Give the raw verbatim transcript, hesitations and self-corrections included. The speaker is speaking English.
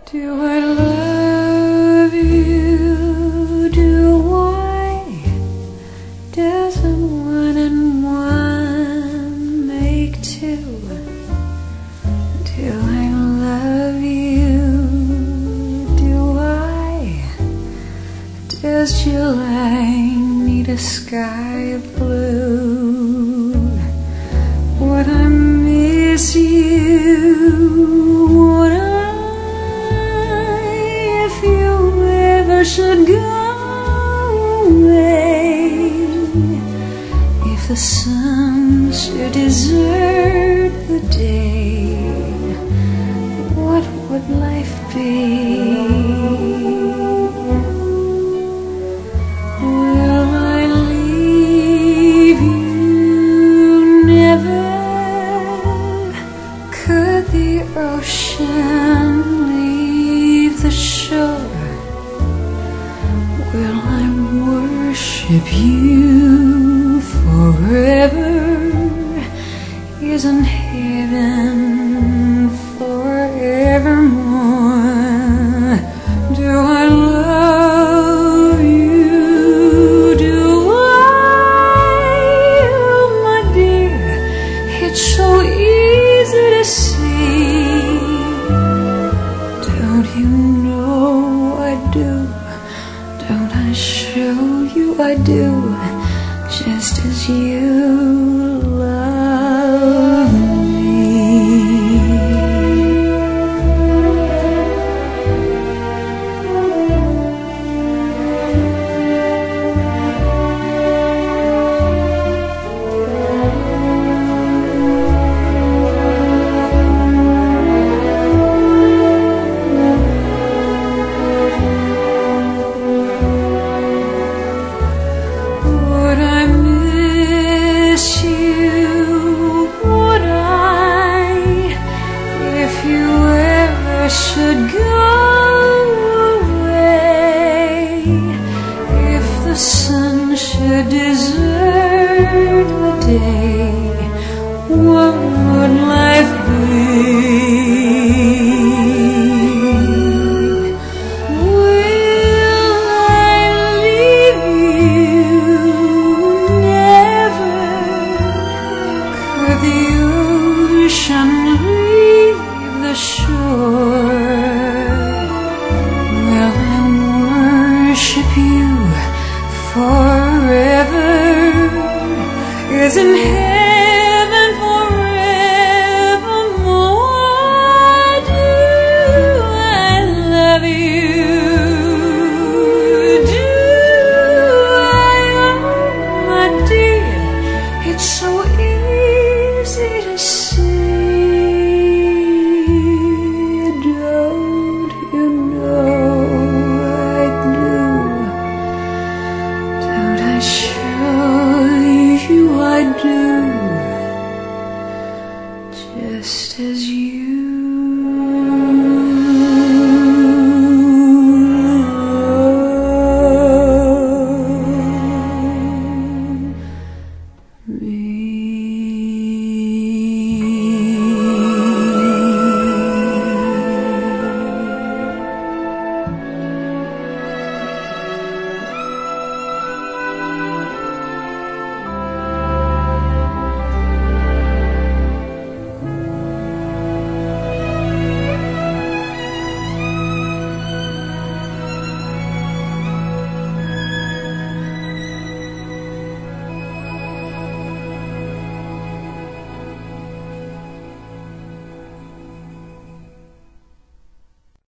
Do I love you? Do I? Doesn't one and one make two? Do I love you? Do I? Does July need a sky of blue? Would I miss you? Would I? If you ever should go away, if the sun should desert the day, what would life be? Will I leave you? Never. Could the ocean leave the shore? Will I worship you forever? Isn't heaven forevermore? Do I love you? Do I? Oh, my dear, it's so easy to see. Don't you know I do? Don't I show you I do, just as you